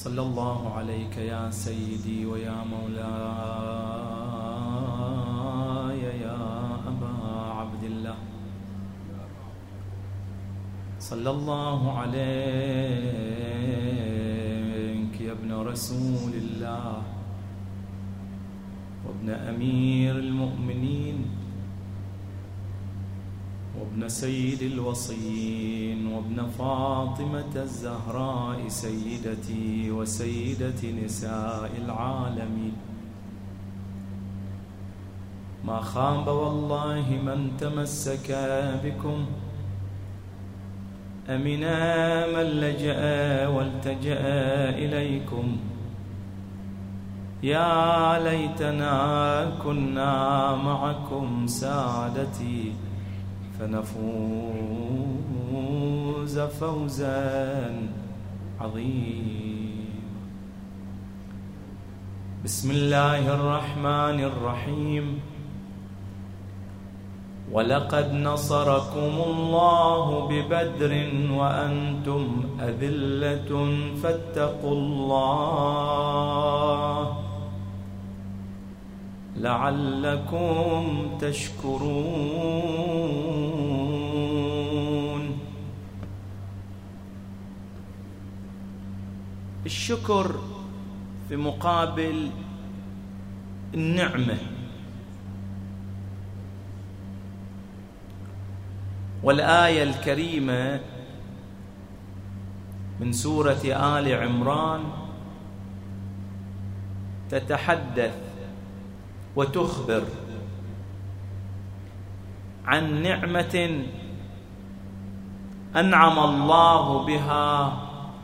صلى الله عليك يا سيدي ويا مولاي يا أبا عبد الله. صلى الله عليك يا ابن رسول الله وابن أمير المؤمنين وابن سيد الوصيين وابن فاطمة الزهراء سيدتي وسيدة نساء العالمين. ما خاب والله من تمسك بكم، أمنا من لجأ والتجأ إليكم. يا ليتنا كنا معكم سادتي فنفوز فوزا عظيما. بسم الله الرحمن الرحيم. ولقد نصركم الله ببدر وأنتم أذلة فاتقوا الله لعلكم تشكرون. الشكر في مقابل النعمة، والآية الكريمة من سورة آل عمران تتحدث وتخبر عن نعمة أنعم الله بها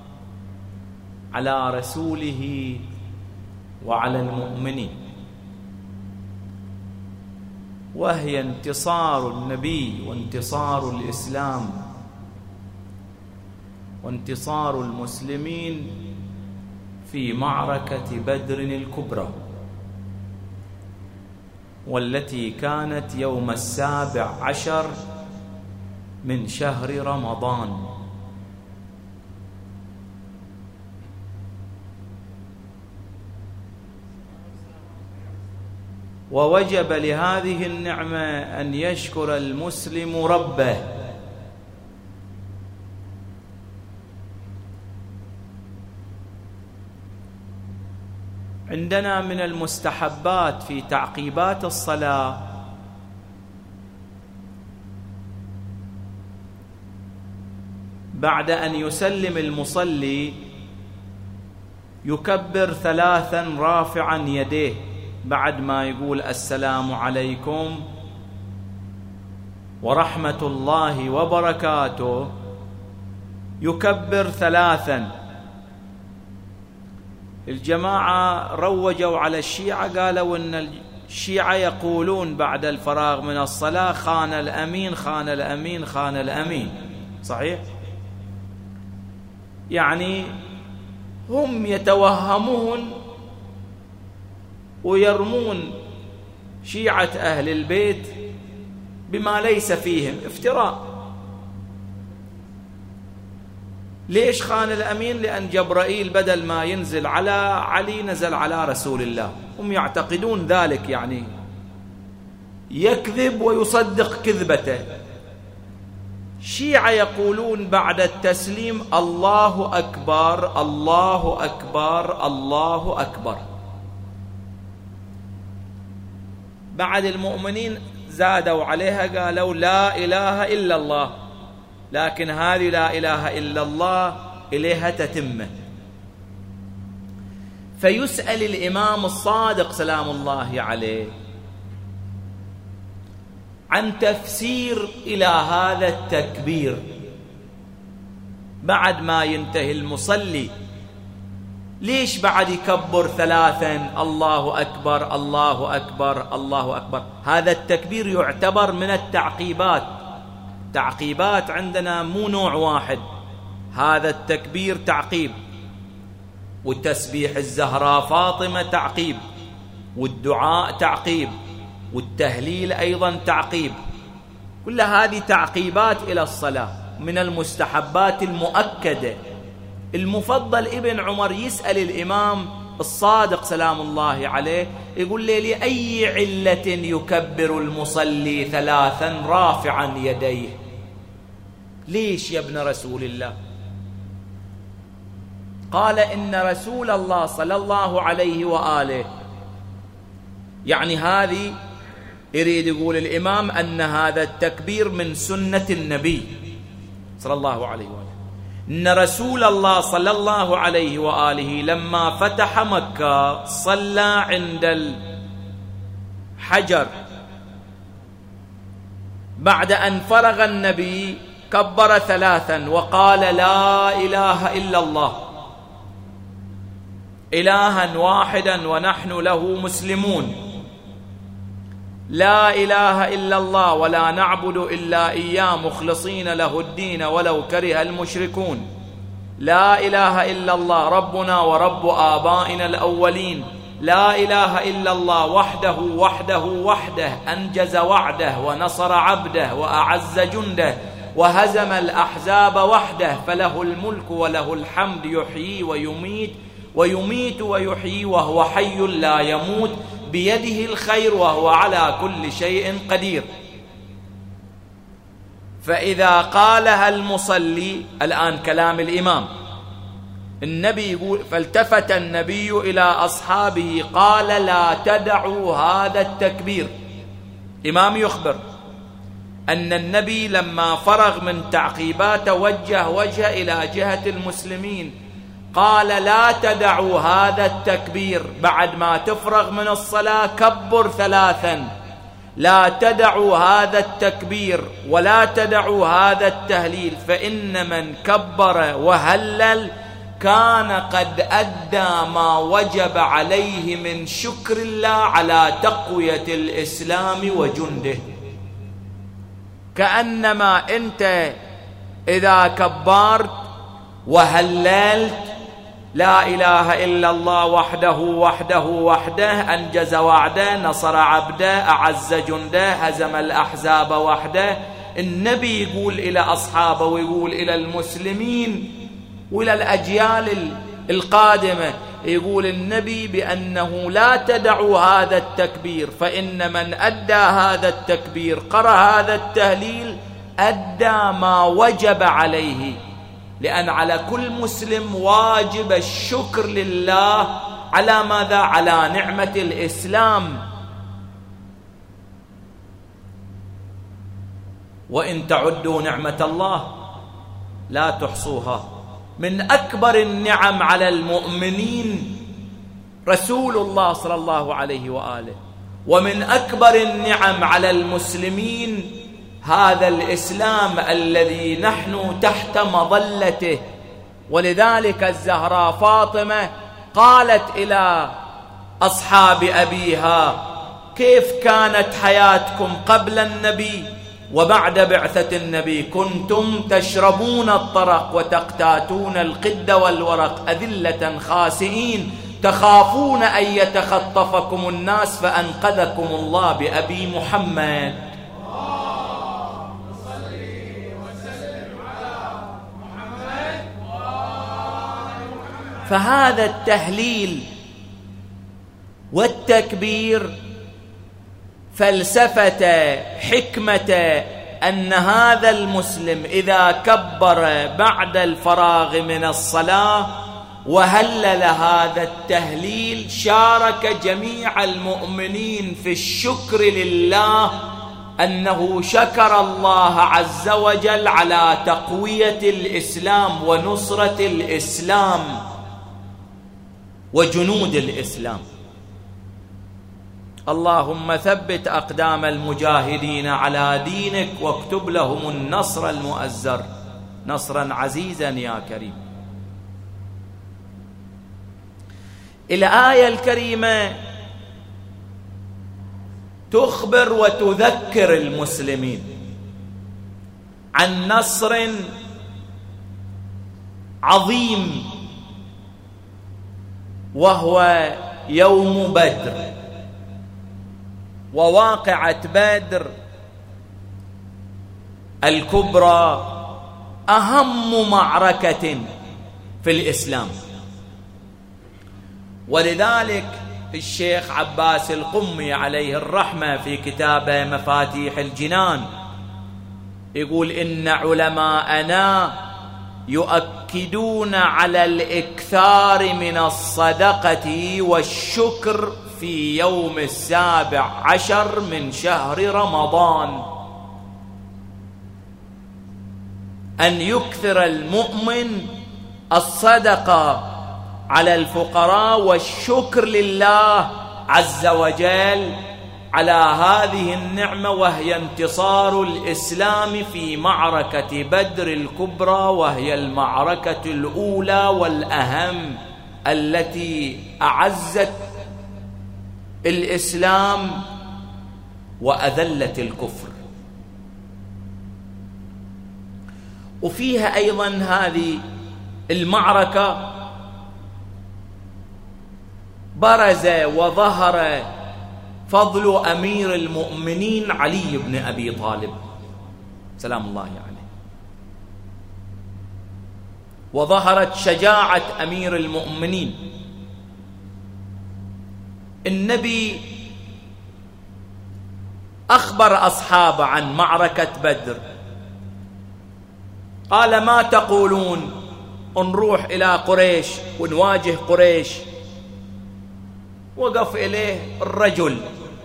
على رسوله وعلى المؤمنين، وهي انتصار النبي وانتصار الإسلام وانتصار المسلمين في معركة بدر الكبرى، والتي كانت يوم 17 من شهر رمضان. ووجب لهذه النعمة أن يشكر المسلم ربه. عندنا من المستحبات في تعقيبات الصلاة بعد أن يسلم المصلي يكبر 3 رافعا يديه، بعد ما يقول السلام عليكم ورحمة الله وبركاته يكبر 3. الجماعة روجوا على الشيعة، قالوا إن الشيعة يقولون بعد الفراغ من الصلاة خان الأمين خان الأمين خان الأمين. صحيح؟ يعني هم يتوهمون ويرمون شيعة أهل البيت بما ليس فيهم، افتراء. ليش خان الأمين؟ لأن جبرائيل بدل ما ينزل على علي نزل على رسول الله. هم يعتقدون ذلك، يعني يكذب ويصدق كذبته. شيعة يقولون بعد التسليم الله أكبر الله أكبر الله أكبر. بعد المؤمنين زادوا عليها قالوا لا إله إلا الله، لكن هذه لا إله إلا الله إليها تتمة. فيسأل الإمام الصادق سلام الله عليه عن تفسير إلى هذا التكبير بعد ما ينتهي المصلي. ليش بعد يكبر 3 الله أكبر الله أكبر الله أكبر؟ هذا التكبير يعتبر من التعقيبات. تعقيبات عندنا مو نوع واحد، هذا التكبير تعقيب، والتسبيح الزهراء فاطمة تعقيب، والدعاء تعقيب، والتهليل أيضا تعقيب. كل هذه تعقيبات إلى الصلاة من المستحبات المؤكدة المفضل ابن عمر يسأل الإمام الصادق سلام الله عليه، يقول لي لأي علة يكبر المصلي 3 رافعا يديه؟ ليش يا ابن رسول الله؟ قال إن رسول الله صلى الله عليه وآله، يعني هذه يريد يقول الإمام أن هذا التكبير من سنة النبي صلى الله عليه وآله، إن رسول الله صلى الله عليه وآله لما فتح مكة صلى عند الحجر، بعد أن فرغ النبي كبر 3 وقال لا إله إلا الله إلها واحدا ونحن له مسلمون، لا إله إلا الله ولا نعبد إلا إياه مخلصين له الدين ولو كره المشركون، لا إله إلا الله ربنا ورب آبائنا الأولين، لا إله إلا الله وحده وحده وحده أنجز وعده ونصر عبده وأعز جنده وهزم الأحزاب وحده، فله الملك وله الحمد يحيي ويميت ويحيي وهو حي لا يموت بيده الخير وهو على كل شيء قدير. فإذا قالها المصلي، الآن كلام الإمام، النبي يقول فالتفت النبي إلى أصحابه قال لا تدعوا هذا التكبير. إمام يخبر أن النبي لما فرغ من تعقيباته وجه إلى جهة المسلمين قال لا تدعوا هذا التكبير، بعد ما تفرغ من الصلاة كبر 3، لا تدعوا هذا التكبير ولا تدعوا هذا التهليل، فإن من كبر وهلل كان قد أدى ما وجب عليه من شكر الله على تقوية الإسلام وجنده. كأنما أنت إذا كبرت وهللت لا إله إلا الله وحده وحده وحده أنجز وعده نصر عبده أعز جنده هزم الأحزاب وحده، النبي يقول إلى أصحابه ويقول إلى المسلمين وإلى الأجيال القادمة، يقول النبي بأنه لا تدعوا هذا التكبير، فإن من أدى هذا التكبير قرأ هذا التهليل أدى ما وجب عليه، لأن على كل مسلم واجب الشكر لله على ماذا؟ على نعمة الإسلام. وإن تعدوا نعمة الله لا تحصوها. من أكبر النعم على المؤمنين رسول الله صلى الله عليه وآله، ومن أكبر النعم على المسلمين هذا الإسلام الذي نحن تحت مظلته. ولذلك الزهراء فاطمة قالت إلى أصحاب أبيها كيف كانت حياتكم قبل النبي وبعد بعثة النبي؟ كنتم تشربون الطرق وتقتاتون القد والورق أذلة خاسئين تخافون أن يتخطفكم الناس فأنقذكم الله بأبي محمد. فهذا التهليل والتكبير فلسفة حكمة أن هذا المسلم إذا كبر بعد الفراغ من الصلاة وهلل هذا التهليل شارك جميع المؤمنين في الشكر لله أنه شكر الله عز وجل على تقوية الإسلام ونصرة الإسلام وجنود الإسلام. اللهم ثبت أقدام المجاهدين على دينك واكتب لهم النصر المؤزر نصرا عزيزا يا كريم. الآية الكريمة تخبر وتذكر المسلمين عن نصر عظيم وهو يوم بدر. وواقعة بدر الكبرى أهم معركة في الإسلام. ولذلك الشيخ عباس القمي عليه الرحمة في كتابه مفاتيح الجنان يقول إن علماءنا يؤكدون على الإكثار من الصدقة والشكر في يوم 17 من شهر رمضان، أن يكثر المؤمن الصدقة على الفقراء والشكر لله عز وجل على هذه النعمة، وهي انتصار الإسلام في معركة بدر الكبرى، وهي المعركة الأولى والأهم التي أعزت الإسلام وأذلت الكفر. وفيها أيضا هذه المعركة برز وظهر فضل أمير المؤمنين علي بن أبي طالب سلام الله عليه، وظهرت شجاعة أمير المؤمنين. النبي أخبر أصحابه عن معركة بدر، قال ما تقولون نروح إلى قريش ونواجه قريش؟ وقف إليه الرجل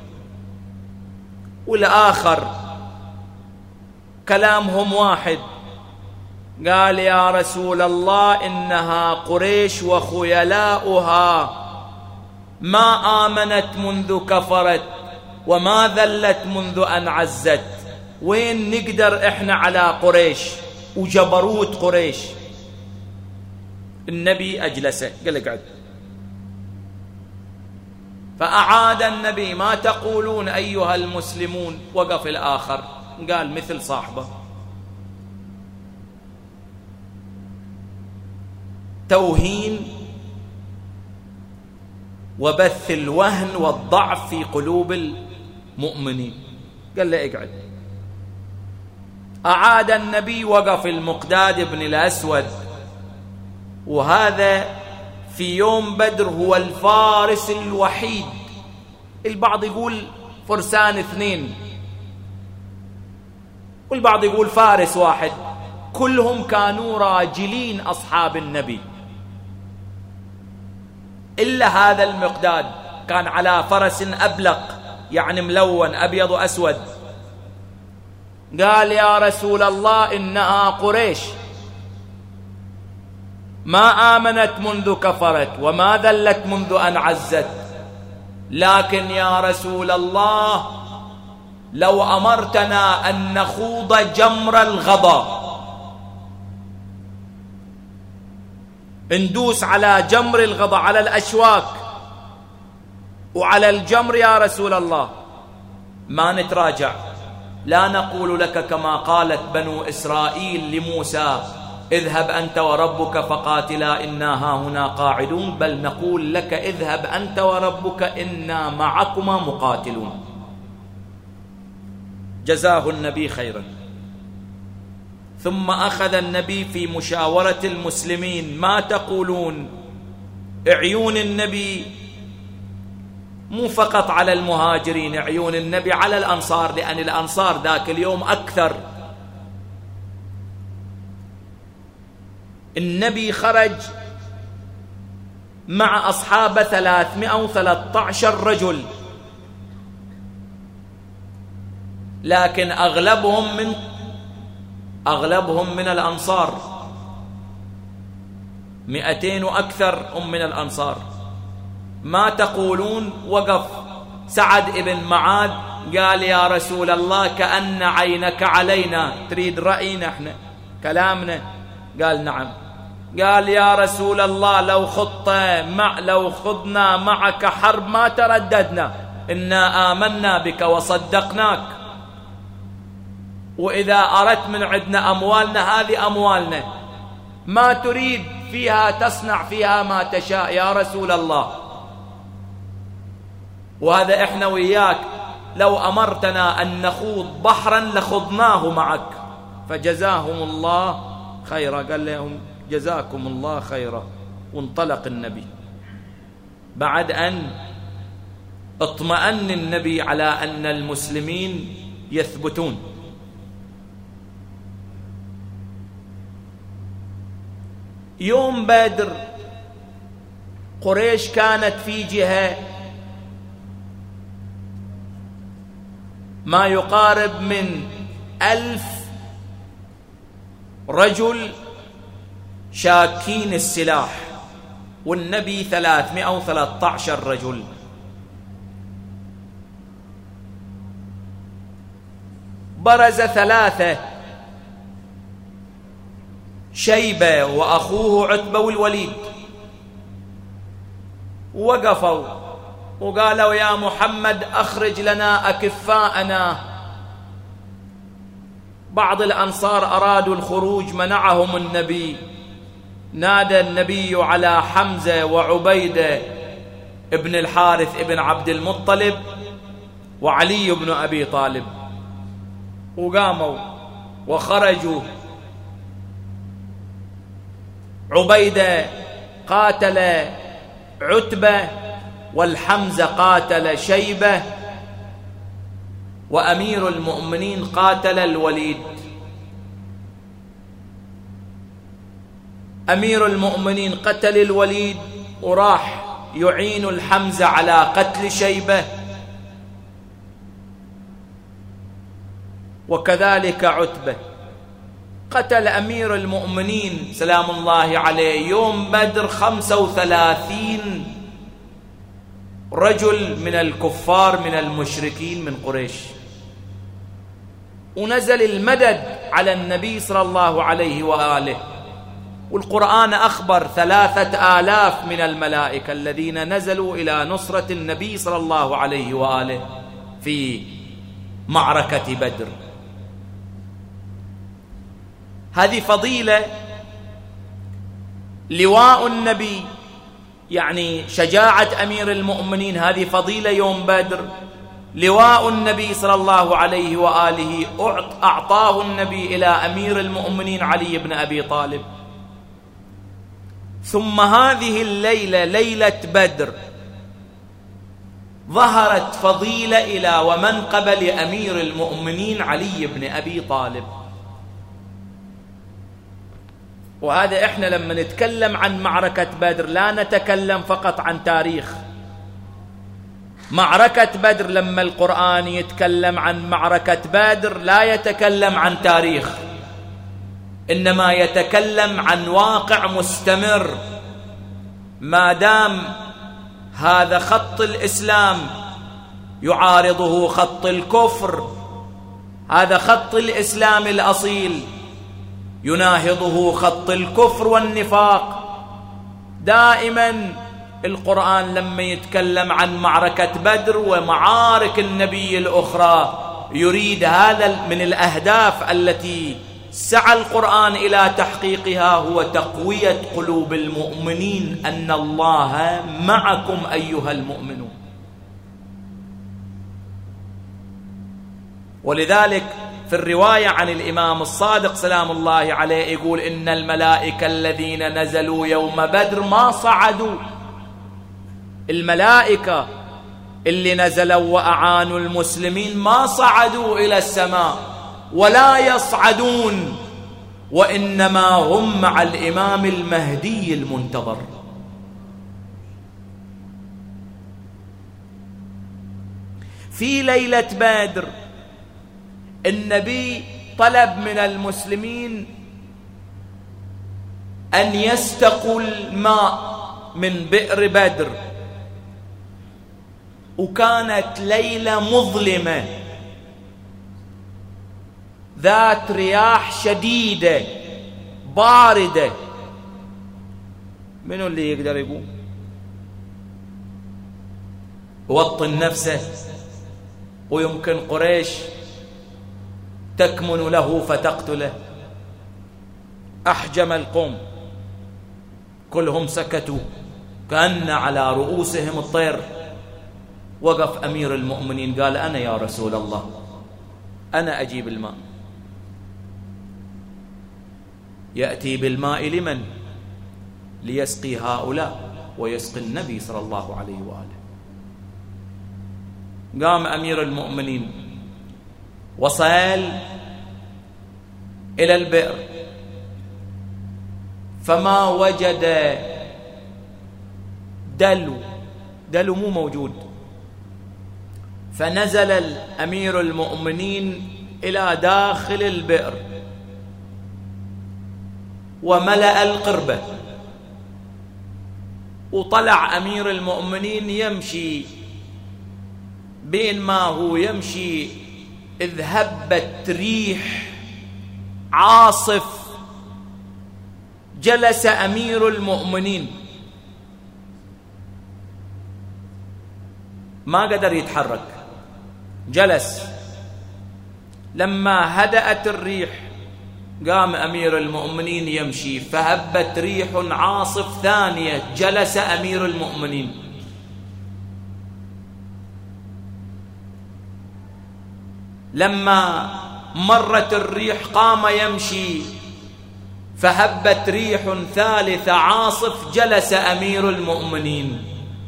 والآخر كلامهم واحد، قال يا رسول الله إنها قريش وخيلاؤها ما آمنت منذ كفرت وما ذلت منذ أن عزت، وين نقدر إحنا على قريش وجبروت قريش؟ النبي أجلسه قال اقعد، فأعاد النبي ما تقولون أيها المسلمون؟ وقف الآخر قال مثل صاحبه، توهين وبث الوهن والضعف في قلوب المؤمنين. قال له اقعد. أعاد النبي، وقف المقداد بن الأسود، وهذا في يوم بدر هو الفارس الوحيد، البعض يقول فرسان 2 والبعض يقول فارس واحد، كلهم كانوا راجلين أصحاب النبي، إلا هذا المقداد كان على فرس أبلق يعني ملون أبيض وأسود. قال يا رسول الله إنها قريش ما آمنت منذ كفرت وما ذلت منذ أن عزت، لكن يا رسول الله لو أمرتنا أن نخوض جمر الغضا، ندوس على جمر الغضا على الأشواك وعلى الجمر يا رسول الله ما نتراجع، لا نقول لك كما قالت بنو إسرائيل لموسى اذهب أنت وربك فقاتلا إنا هاهنا قاعدون، بل نقول لك اذهب أنت وربك إنا معكما مقاتلون. جزاه النبي خيرا. ثم أخذ النبي في مشاورة المسلمين، ما تقولون؟ عيون النبي مو فقط على المهاجرين، عيون النبي على الأنصار، لأن الأنصار ذاك اليوم أكثر. النبي خرج مع أصحابه 313 رجل، لكن أغلبهم من الأنصار، 200 وأكثر هم من الأنصار. ما تقولون؟ وقف سعد بن معاذ قال يا رسول الله كأن عينك علينا، تريد رأينا احنا كلامنا؟ قال نعم. قال يا رسول الله لو خضنا معك حرب ما ترددنا، إنا آمنا بك وصدقناك، وإذا أردت من عندنا أموالنا هذه أموالنا، ما تريد فيها تصنع فيها ما تشاء يا رسول الله، وهذا إحنا وياك لو أمرتنا أن نخوض بحرا لخضناه معك. فجزاهم الله خيرا. قال لهم جزاكم الله خيرا. وانطلق النبي بعد أن اطمأن النبي على أن المسلمين يثبتون. يوم بدر قريش كانت في جهة ما يقارب من 1000 رجل شاكين السلاح، والنبي 313 رجل. برز 3، شيبة وأخوه عتبة والوليد، وقفوا وقالوا يا محمد أخرج لنا أكفاءنا. بعض الأنصار أرادوا الخروج، منعهم النبي. نادى النبي على حمزة وعبيدة ابن الحارث ابن عبد المطلب وعلي بن أبي طالب، وقاموا وخرجوا. عبيدة قاتل عتبة، والحمزة قاتل شيبة، وأمير المؤمنين قاتل الوليد. أمير المؤمنين قتل الوليد وراح يعين الحمزة على قتل شيبة، وكذلك عتبة. قتل أمير المؤمنين سلام الله عليه يوم بدر 35 رجل من الكفار من المشركين من قريش. ونزل المدد على النبي صلى الله عليه وآله، والقرآن أخبر 3000 من الملائكة الذين نزلوا إلى نصرة النبي صلى الله عليه وآله في معركة بدر. هذه فضيلة. لواء النبي يعني شجاعة أمير المؤمنين، هذه فضيلة يوم بدر. لواء النبي صلى الله عليه وآله أعطاه النبي إلى أمير المؤمنين علي بن أبي طالب. ثم هذه الليلة ليلة بدر ظهرت فضيلة إلى ومنقبة لأمير المؤمنين علي بن أبي طالب. وهذا إحنا لما نتكلم عن معركة بدر لا نتكلم فقط عن تاريخ. معركة بدر لما القرآن يتكلم عن معركة بدر لا يتكلم عن تاريخ، إنما يتكلم عن واقع مستمر. ما دام هذا خط الإسلام يعارضه خط الكفر، هذا خط الإسلام الأصيل يناهضه خط الكفر والنفاق. دائما القرآن لما يتكلم عن معركة بدر ومعارك النبي الأخرى يريد هذا من الأهداف التي سعى القرآن إلى تحقيقها، هو تقوية قلوب المؤمنين أن الله معكم أيها المؤمنون. ولذلك في الرواية عن الإمام الصادق سلام الله عليه يقول إن الملائكة الذين نزلوا يوم بدر ما صعدوا. الملائكة اللي نزلوا وأعانوا المسلمين ما صعدوا إلى السماء ولا يصعدون، وإنما هم مع الإمام المهدي المنتظر. في ليلة بدر النبي طلب من المسلمين أن يستقوا الماء من بئر بدر، وكانت ليلة مظلمة ذات رياح شديدة باردة. منو اللي يقدر يقوم يوطن نفسه؟ ويمكن قريش تكمن له فتقتله. أحجم القوم كلهم سكتوا كأن على رؤوسهم الطير. وقف أمير المؤمنين قال أنا يا رسول الله أنا أجيب الماء. يأتي بالماء لمن؟ ليسقي هؤلاء ويسقي النبي صلى الله عليه وآله. قام أمير المؤمنين وصل إلى البئر فما وجد دلو مو موجود، فنزل الأمير المؤمنين إلى داخل البئر وملأ القربة، وطلع أمير المؤمنين يمشي، بين ما هو يمشي إذ هبت ريح عاصف، جلس أمير المؤمنين ما قدر يتحرك، جلس. لما هدأت الريح قام أمير المؤمنين يمشي، فهبت ريح عاصف ثانية، جلس أمير المؤمنين. لما مرت الريح قام يمشي، فهبت ريح ثالثة عاصف، جلس أمير المؤمنين.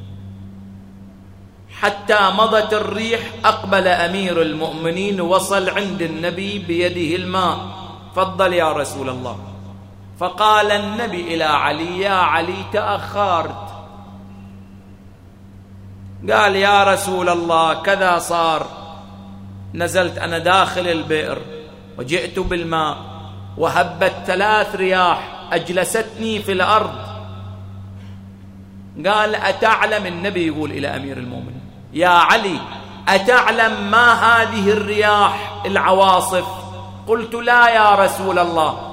حتى مضت الريح أقبل أمير المؤمنين، وصل عند النبي بيده الماء، فضل يا رسول الله. فقال النبي إلى علي: يا علي تأخرت. قال: يا رسول الله كذا صار، نزلت أنا داخل البئر وجئت بالماء وهبت 3 رياح أجلستني في الأرض. قال: أتعلم، النبي يقول إلى أمير المؤمنين: يا علي أتعلم ما هذه الرياح العواصف؟ قلت: لا يا رسول الله.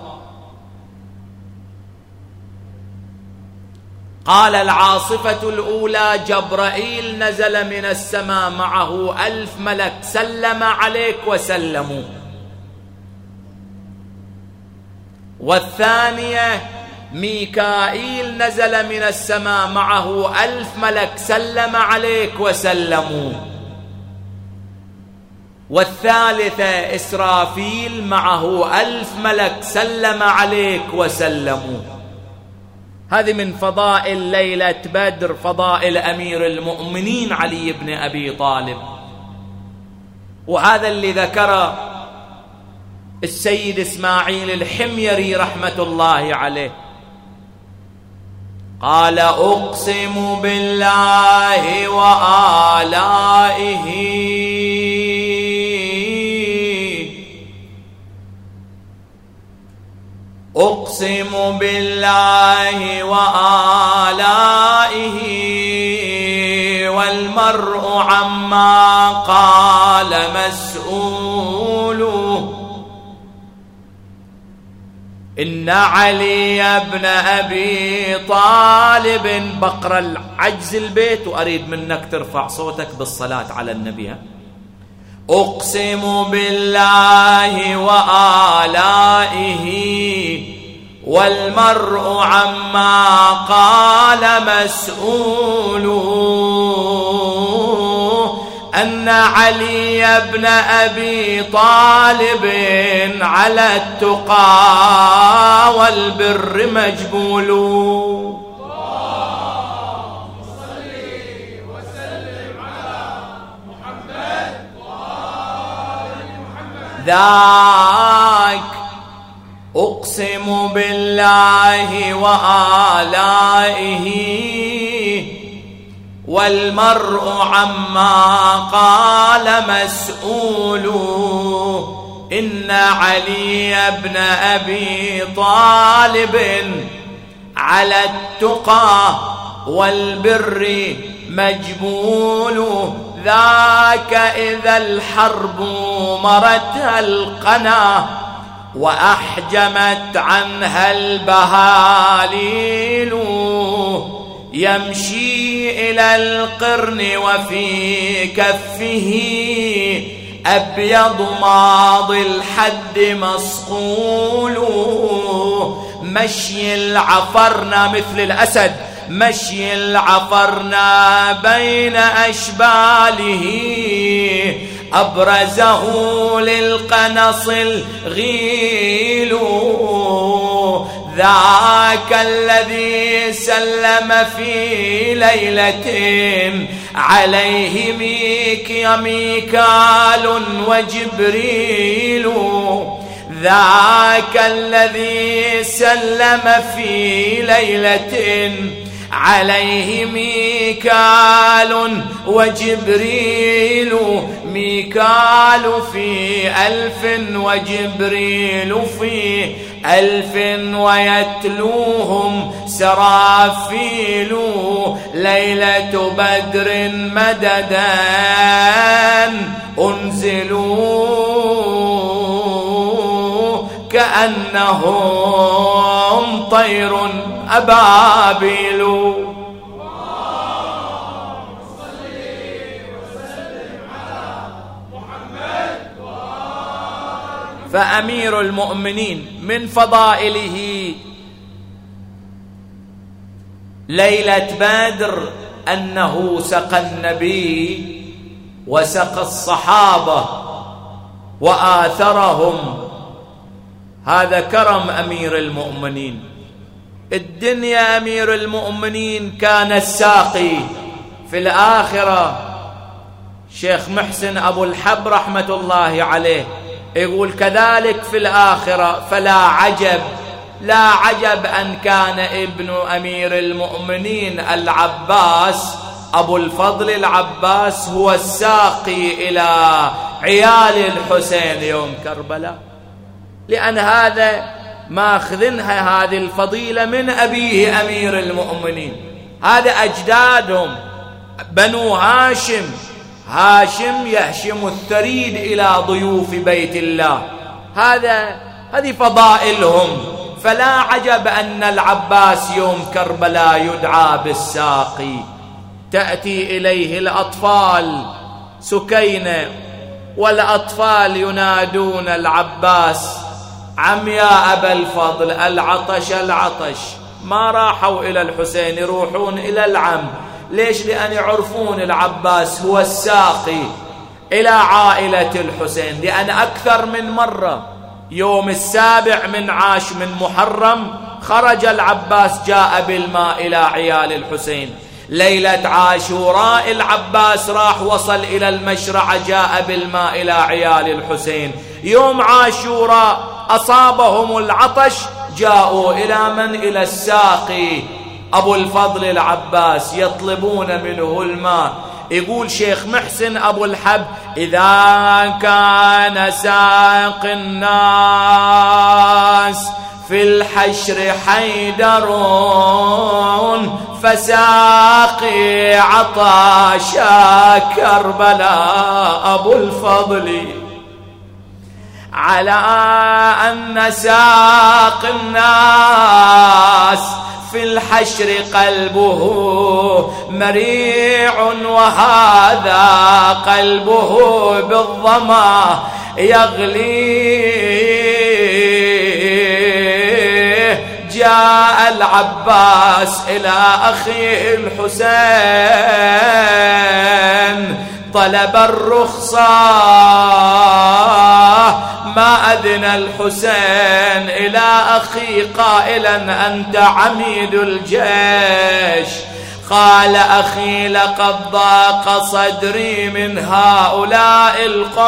قال: العاصفة الأولى جبرائيل نزل من السماء معه 1000 ملك، سلم عليك وسلموا. والثانية ميكائيل نزل من السماء معه 1000 ملك، سلم عليك وسلموا. والثالثة إسرافيل معه 1000 ملك، سلم عليك وسلموا. هذه من فضائل ليلة بدر، فضائل أمير المؤمنين علي بن أبي طالب. وهذا اللي ذكره السيد إسماعيل الحميري رحمة الله عليه، قال: أقسم بالله وآلائه أقسم بالله وآلائه والمرء عما قال مسؤول. إن علي بن أبي طالب، بقرأ العجز البيت وأريد منك ترفع صوتك بالصلاة على النبي. أقسم بالله وآلائه والمرء عما قال مسؤول. أن علي بن أبي طالب على التقى والبر مجبول. ذاك أقسم بالله وآلائه والمرء عما قال مسؤول. إن علي بن أبي طالب على التقى والبر مجبول. ذاك إذا الحرب مرتها القنا وأحجمت عنها البهاليل. يمشي إلى القرن وفي كفه أبيض ماضي الحد مصقول. مشي العفرنا مثل الأسد، مشي العفرنا بين أشباله. أبرزه للقنص الغيل. ذاك الذي سلم في ليلة عليه ميكال وجبريل. ذاك الذي سلم في ليلة عليه ميكال وجبريل. ميكال في 1000 وجبريل في 1000 ويتلوهم سرافيل. ليلة بدر مددا أنزلوا كأنهم طير أبابيل. فأمير المؤمنين من فضائله ليلة بدر أنه سقى النبي وسقى الصحابة وآثرهم. هذا كرم أمير المؤمنين. الدنيا أمير المؤمنين كان الساقي، في الآخرة شيخ محسن أبو الحب رحمة الله عليه يقول كذلك في الآخرة. فلا عجب، لا عجب أن كان ابن أمير المؤمنين العباس أبو الفضل العباس هو الساقي إلى عيال الحسين يوم كربلاء، لأن هذا ماخذنها هذه الفضيلة من أبيه أمير المؤمنين. هذا أجدادهم بنو هاشم. هاشم يهشم الثريد إلى ضيوف بيت الله. هذه فضائلهم. فلا عجب أن العباس يوم كربلاء يدعى بالساقي. تأتي إليه الأطفال سكينة والأطفال ينادون العباس عم يا أبا الفضل العطش العطش. ما راحوا إلى الحسين، يروحون إلى العم. ليش؟ لأن يعرفون العباس هو الساقي إلى عائلة الحسين. لأن أكثر من مرة يوم 7 من عاش من محرم خرج العباس جاء بالماء إلى عيال الحسين. ليلة عاشوراء العباس راح وصل إلى المشرعة جاء بالماء إلى عيال الحسين. يوم عاشوراء أصابهم العطش جاءوا إلى من؟ إلى الساقي أبو الفضل العباس يطلبون منه الماء. يقول شيخ محسن أبو الحب إذا كان ساق الناس في الحشر حيدر فساقي عطاشا كربلاء أبو الفضل. على أن ساق الناس في الحشر قلبه مريع وهذا قلبه بالظما يغلي. جاء العباس إلى أخيه الحسين طلب الرخصة ما أذن الحسين إلى أخي قائلا أنت عميد الجيش. قال أخي لقد ضاق صدري من هؤلاء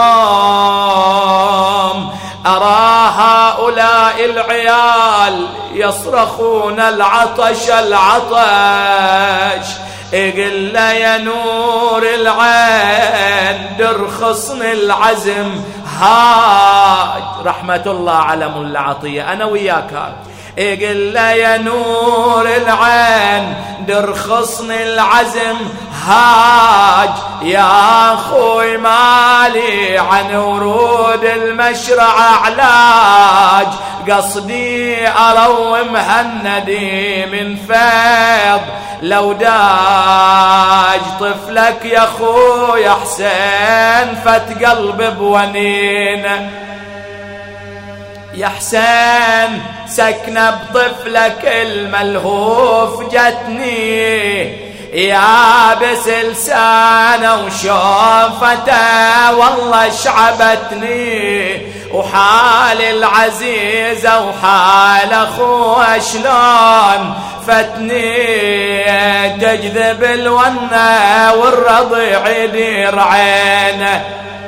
القوم. أرى هؤلاء العيال يصرخون العطش العطش. اقل يا نور العين درخصن العزم هاج. رحمة الله على ملا عطية أنا وياك. اقل يا نور العين درخصن العزم هاج. يا أخوي مالي عن ورود المشرع علاج. قصدي أروم هالندي من فيض لو داج طفلك يا أخوي حسين فت قلب بونين. يا حسين سكنة بطفلك الملهوف جتني يا بس لسانه وشوفته والله شعبتني. وحال العزيزة وحال أخوها شلون فتني تجذب الونة والرضيع يدير عينه.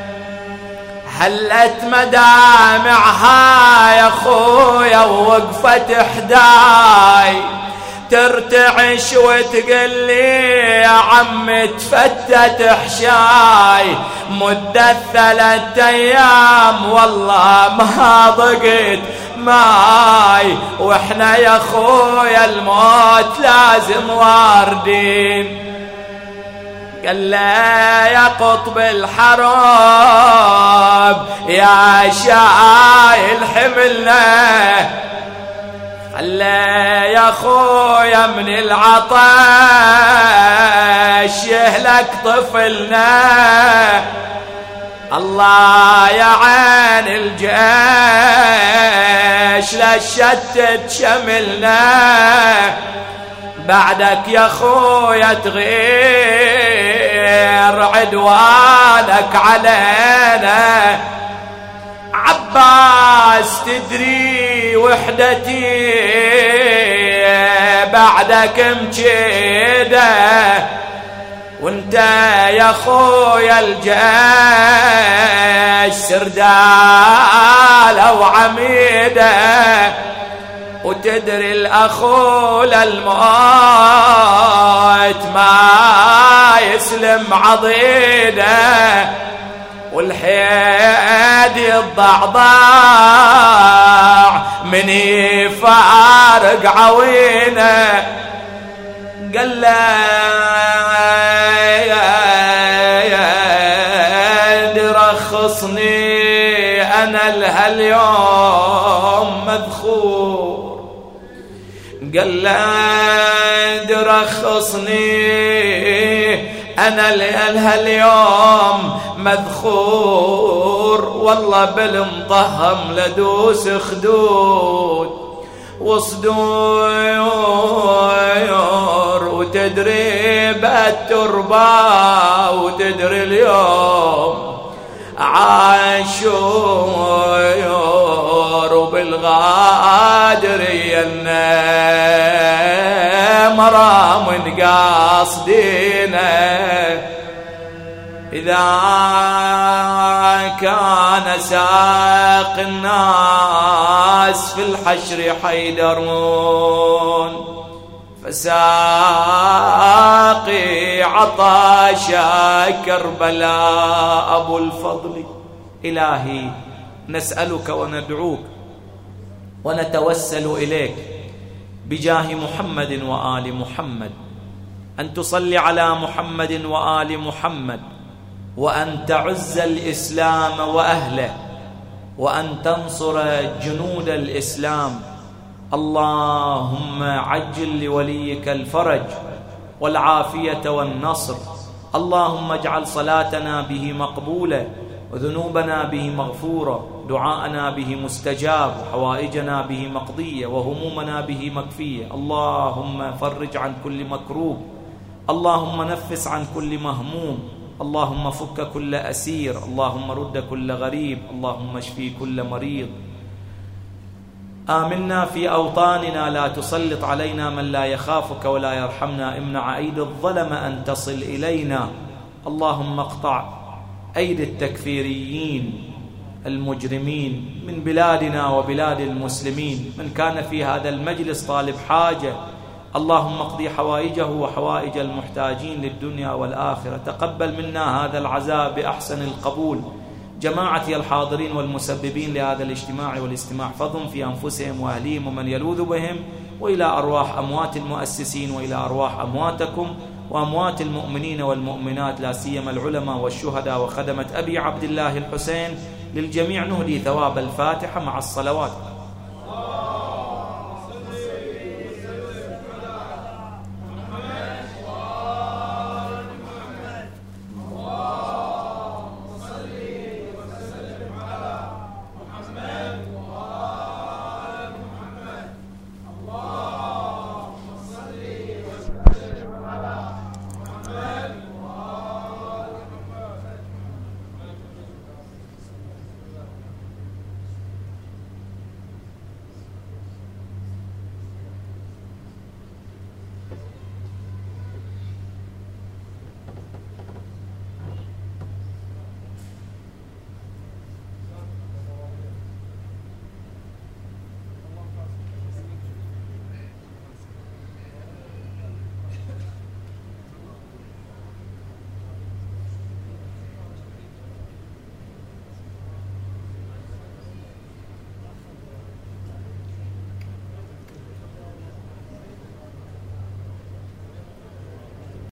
حلت مدامعها يا خويا ووقفت حداي ترتعش وتقلي يا عم تفتت حشاي مدة 3 أيام والله ما ضقت ماي واحنا يا خويا الموت لازم واردين. قال لا يا قطب الحرب يا شايل حملنا خلى يا خويا من العطش يهلك طفلنا. الله يا عين الجيش لا شتت شملنا بعدك يا خويا تغير عدوانك علينا. عباس تدري وحدتي بعدك مجيده وانت يا خويا الجيش سردال وعميده وتدري الأخو للموت ما يسلم عضيده والحيد الضعضاع من يفارق عوينه. قال له رخصني أنا لهاليوم مذخور. قال له رخصني أنا لهاليوم مذخور والله بالمطهم لدوس خدود وصدور وتدري بالتربة وتدري اليوم عاشور وبالغادرية مرا من قاصدينا. إذا كان ساق الناس في الحشر حيدرون فساقي عطاشا كربلاء أبو الفضل. إلهي نسألك وندعوك ونتوسل إليك بجاه محمد وآل محمد أن تصلي على محمد وآل محمد وأن تعز الإسلام وأهله وأن تنصر جنود الإسلام. اللهم عجل لوليك الفرج والعافية والنصر. اللهم اجعل صلاتنا به مقبولة وذنوبنا به مغفورة دعاءنا به مستجاب وحوائجنا به مقضية وهمومنا به مكفية. اللهم فرج عن كل مكروب اللهم نفس عن كل مهموم اللهم فك كل أسير اللهم رد كل غريب اللهم اشفي كل مريض. آمنا في أوطاننا لا تسلط علينا من لا يخافك ولا يرحمنا. امنع أيدي الظلم أن تصل إلينا. اللهم اقطع أيدي التكفيريين المجرمين من بلادنا وبلاد المسلمين. من كان في هذا المجلس طالب حاجة اللهم اقضي حوائجه وحوائج المحتاجين للدنيا والآخرة. تقبل منا هذا العزاء بأحسن القبول. جماعتي الحاضرين والمسببين لهذا الاجتماع والاستماع احفظهم في أنفسهم وأهليهم ومن يلوذ بهم، وإلى أرواح أموات المؤسسين وإلى أرواح أمواتكم وأموات المؤمنين والمؤمنات لا سيما العلماء والشهداء وخدمة أبي عبد الله الحسين. للجميع نهدي ثواب الفاتحة مع الصلوات.